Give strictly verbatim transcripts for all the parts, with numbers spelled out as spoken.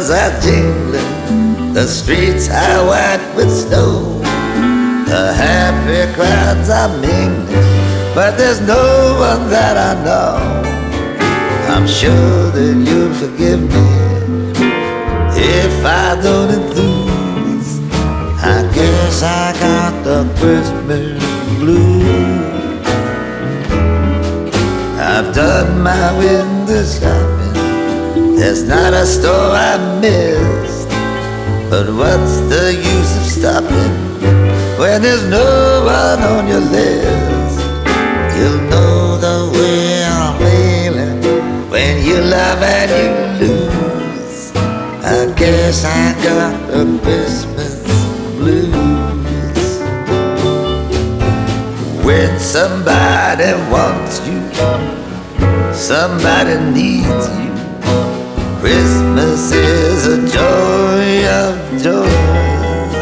bells are jingling, the streets are white with snow. The happy crowds are mingling, but there's no one that I know. I'm sure that you'll forgive me if I don't enthuse. I guess I got the Christmas blues. I've done my window shopping, there's not a store I missed. But what's the use of stopping when there's no one on your list? You'll know the way I'm feeling when you love and you lose. I guess I got the Christmas blues. When somebody wants you, somebody needs you, Christmas is a joy of joys.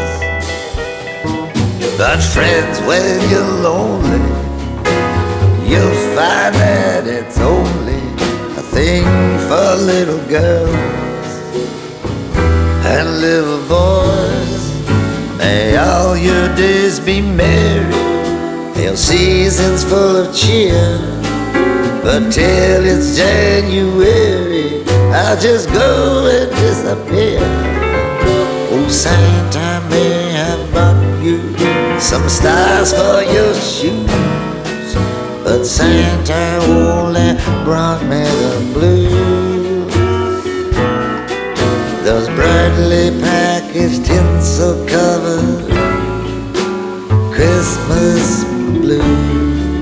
But friends, when you're lonely, you'll find that it's only a thing for little girls and little boys. May all your days be merry, your seasons full of cheer. But till it's January, I'll just go and disappear. Oh, Santa may have bought you some stars for your shoes, but Santa only brought me the blues. Those brightly packaged, tinsel-covered Christmas blues.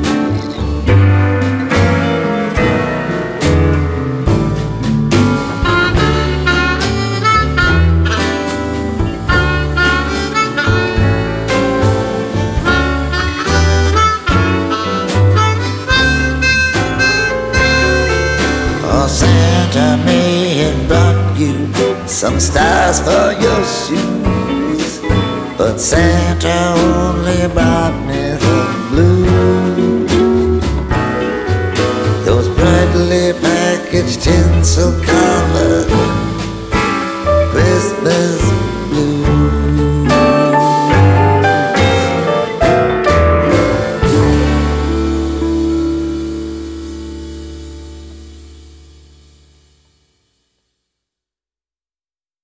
Santa may have brought you some stars for your shoes, but Santa only brought me the blues. Those brightly packaged tinsel cars